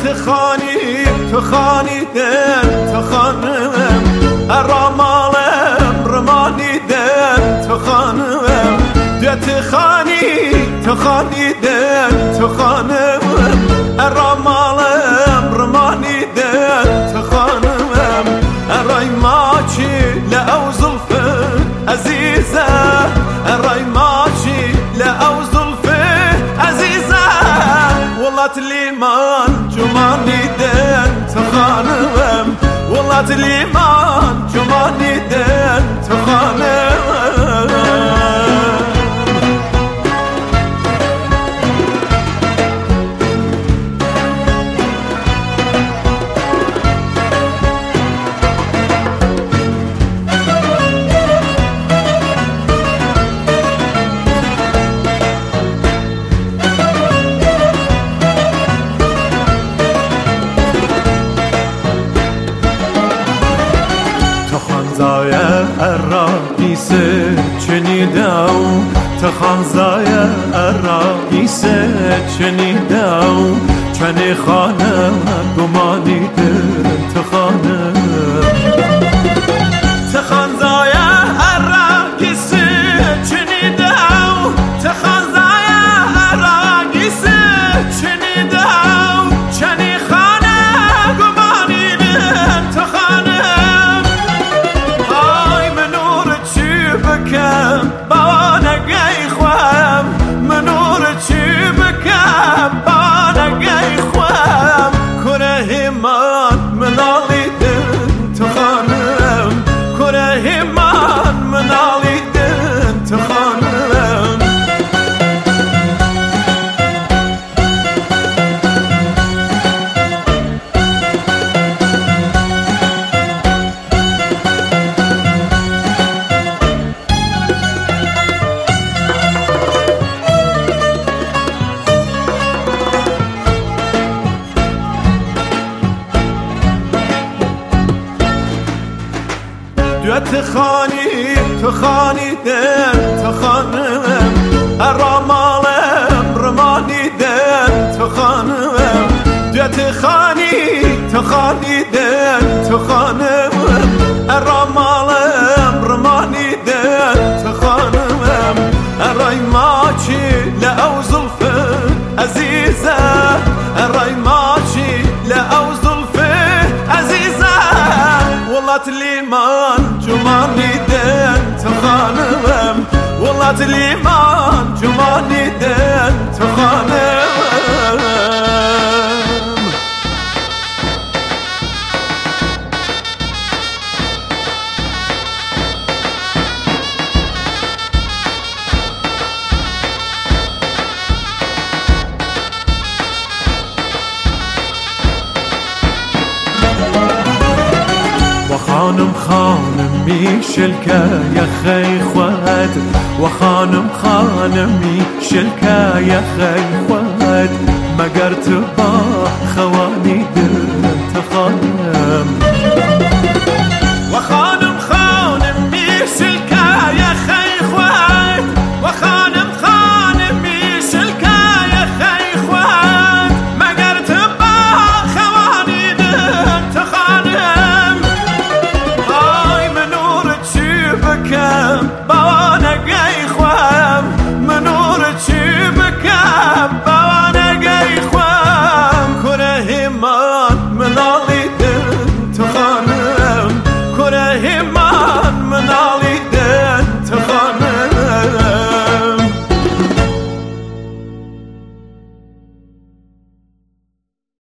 تخاني دن تخانم ارامالم رماني دن تخانم تخاني دن تخانم ارامالم رماني دن تخانم اراي ماشي لاو زلفه عزيزه اراي ماشي لاو زلفه عزيزه والله تليمان جماني دن تخانم والله تليمان جماني دن تخانم تخانزايا الرئيس شنيداو تخانزايا الرئيس شنيداو شني خانه قماني دن تخانم تخانزايا الرئيس شنيداو تخانزايا الرئيس شنيداو شني خانه قماني دن تخانم بكم بانا جاي خوام منور تشي بكم بانا جاي خوام كره همان منالي دن تخانم كره همان منالي دن تخانم تخاني دن تخانم ارامالم رماني دن تخانم تخاني دن تخانم ارامالم رماني دن تخانم اراي ماشي لاو زلفه عزيزه اراي ماشي لاو زلفه عزيزه والله تليمان جماني دن تخانم والله تليمان جماني دن تخانم خانم میشلکه یا خی خود و خانم میشلکه یا خی خود مگر تو با خوانی دل تخانم